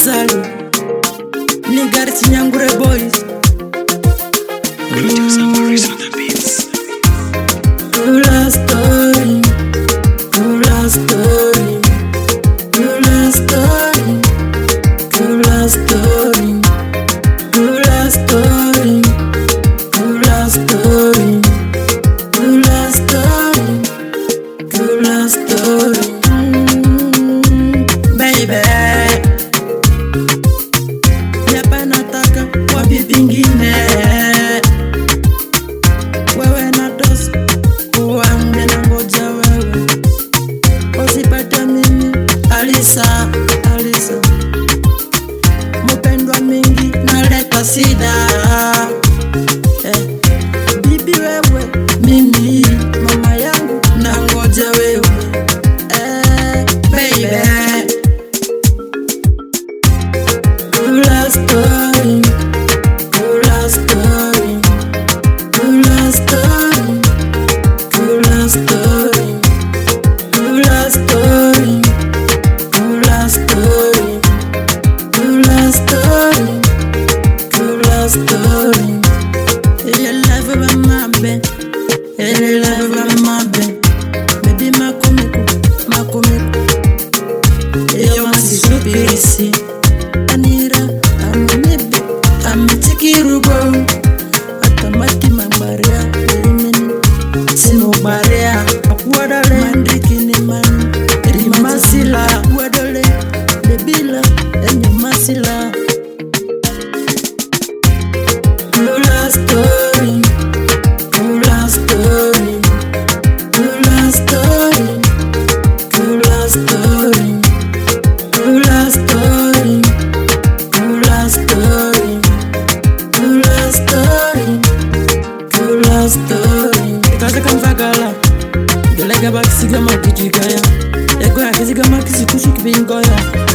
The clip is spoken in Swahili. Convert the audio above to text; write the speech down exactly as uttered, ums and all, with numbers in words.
Salu Nigari Nyangure boys. Produce and Maurice on the beats. Kula story, kula story, kula story, kula story, kula story, kula story, kula story, kula story. Mm, baby, yapa nataka kwa bibingine. Wewe na dos uange na ngoja wewe usipate mimi Alisa, Alisa mpendwa mingi naleta sida eh. Bibi wewe mimi mama yangu na ngoja wewe eh, baby. Kula story, kula story, kula story, kula story, kula story, kula story, kula story, kula story. Your love of my bed, your love of my bed, baby makomiko, makomiko. You want to shoot me, Anira, I'm a nibby, I'm a tikirubo. Atamaki mambaria, Simo Maria, Wadale, Mandrikini man, Rimasila, Wadale, Debila, and Masila. Kula story, kula story, kula story, kula story, kula story, kula story, kula story, kula story. Kaza kamfagala, galega bakisiga makijigaya, ego yakiziga makisi kushiki bingoya.